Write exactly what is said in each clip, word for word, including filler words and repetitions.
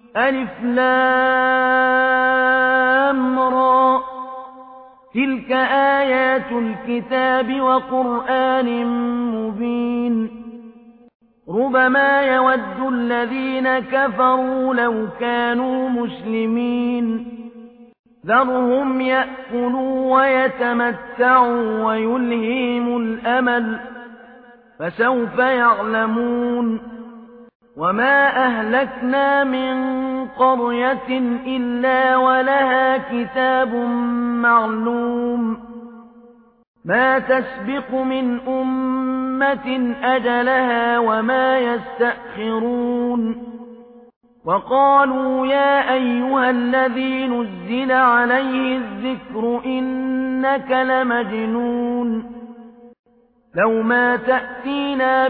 ألف لام را تلك آيات الكتاب وقرآن مبين ربما يود الذين كفروا لو كانوا مسلمين ذرهم يأكلوا ويتمتعوا ويلهيهم الأمل فسوف يعلمون وما أهلكنا من قرية إلا ولها كتاب معلوم ما تسبق من أمة أجلها وما يستأخرون وقالوا يا أيها الذي نزل عليه الذكر إنك لمجنون لو ما تأتينا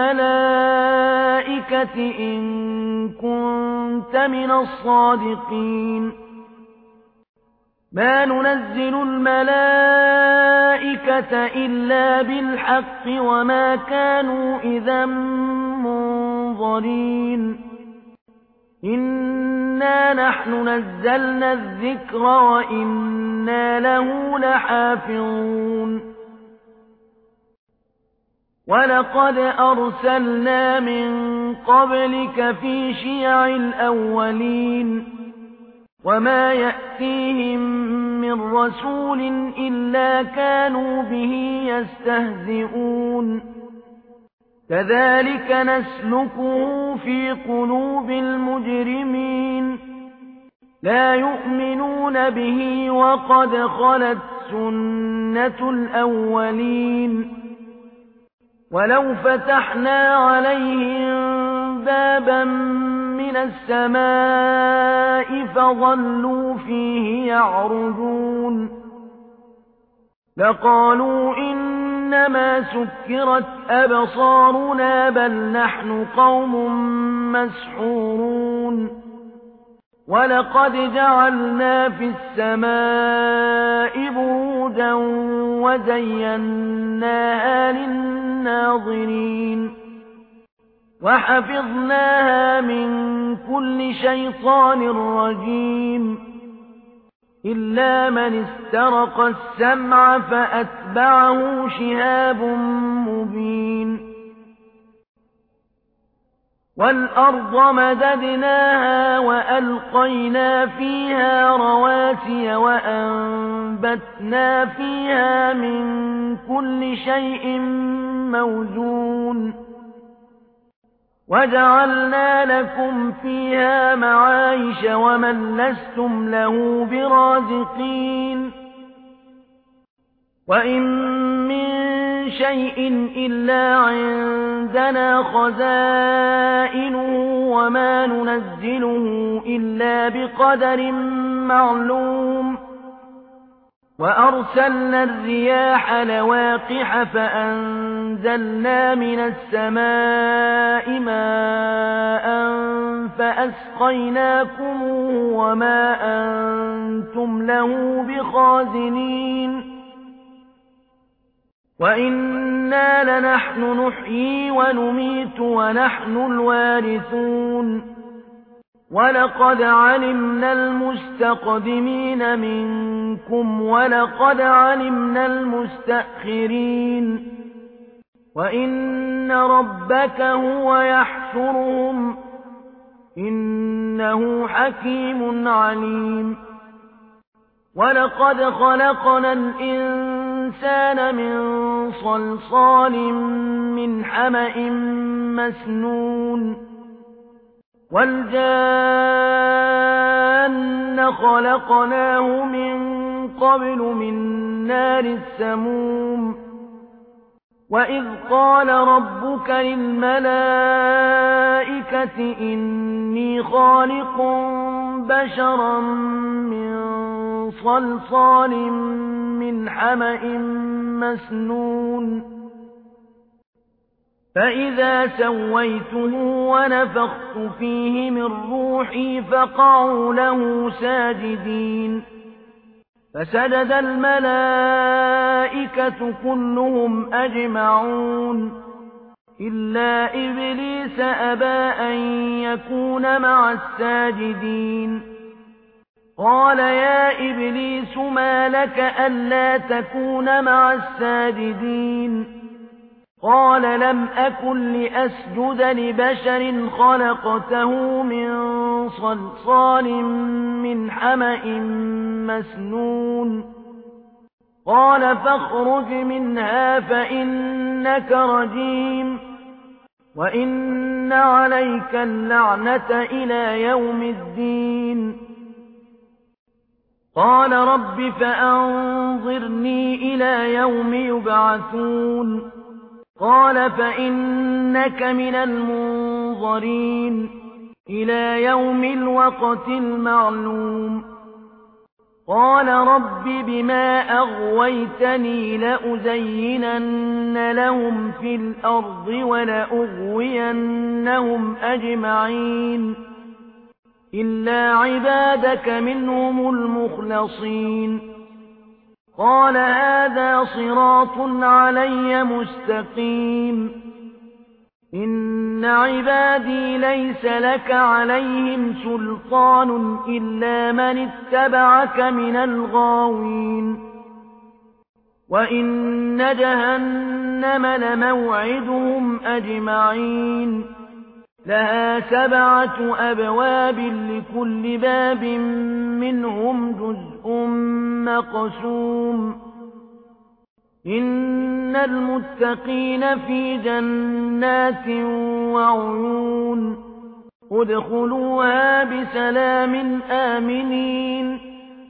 بالملائكة إن كنت من الصادقين ما ننزل الملائكة إلا بالحق وما كانوا إذا منظرين إنا نحن نزلنا الذكر وإنا له لحافظون ولقد أرسلنا من قبلك في شيع الأولين وما يأتيهم من رسول إلا كانوا به يستهزئون كذلك نسلكه في قلوب المجرمين لا يؤمنون به وقد خلت سنة الأولين ولو فتحنا عليهم بابا من السماء فظلوا فيه يعرجون لقالوا إنما سكرت أبصارنا بل نحن قوم مسحورون ولقد جعلنا في السماء بروجا وزيناها للناظرين وحفظناها من كل شيطان رجيم إلا من استرق السمع فأتبعه شهاب مبين والأرض مددناها وألقينا فيها رواسي وأنبتنا فيها من كل شيء موزون وجعلنا لكم فيها معايش ومن لستم له برازقين وإن من شيء إلا عندنا خزائنه وما ننزله إلا بقدر معلوم وأرسلنا الرياح لواقح فأنزلنا من السماء ماء فأسقيناكم وما أنتم له بخازنين وإنا لنحن نحيي ونميت ونحن الوارثون ولقد علمنا المستقدمين منكم ولقد علمنا المستأخرين وإن ربك هو يحشرهم إنه حكيم عليم ولقد خلقنا الإنسان من صلصال من حمأ مسنون والجان خلقناه من قبل من نار السموم وإذ قال ربك للملائكة إني خالق بشرا من صلصال من حمأ مسنون فإذا سويته ونفخت فيه من روحي فقعوا له ساجدين فسجد الملائكة كلهم أجمعون إلا إبليس أبى أن يكون مع الساجدين قال يا إبليس ما لك ألا تكون مع الساجدين قال لم أكن لأسجد لبشر خلقته من صلصال من حمأ مسنون قال فاخرج منها فإنك رجيم وإن عليك اللعنة إلى يوم الدين قال رب فأنظرني إلى يوم يبعثون قال فإنك من المنظرين إلى يوم الوقت المعلوم قال رب بما أغويتني لأزينن لهم في الأرض ولأغوينهم أجمعين إلا عبادك منهم المخلصين قال هذا صراط علي مستقيم إن عبادي ليس لك عليهم سلطان إلا من اتبعك من الغاوين وإن جهنم لموعدهم أجمعين لها سبعة أبواب لكل باب منهم جزء مقسوم إن المتقين في جنات وعيون ادخلوها بسلام آمنين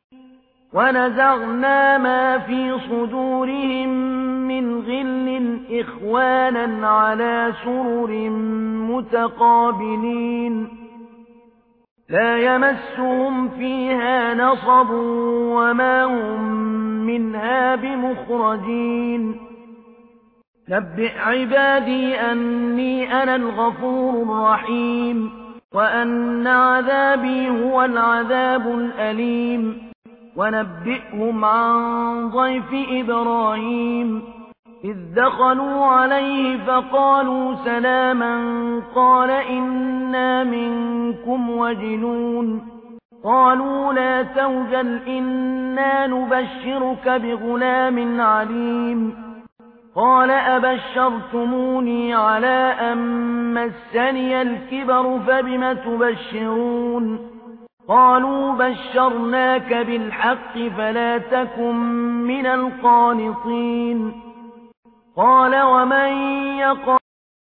ونزعنا ما في صدورهم من غل إخوانا على سرر متقابلين لا يمسهم فيها نصب وما هم منها بمخرجين نبئ عبادي أني أنا الغفور الرحيم وأن عذابي هو العذاب الأليم ونبئهم عن ضيف إبراهيم إذ دخلوا عليه فقالوا سلاما قال إنا منكم وجلون قالوا لا توجل إنا نبشرك بغلام عليم قال أبشرتموني على أن مسني الكبر فبم تبشرون قالوا بشرناك بالحق فلا تكن من القانطين قال ومن يقنط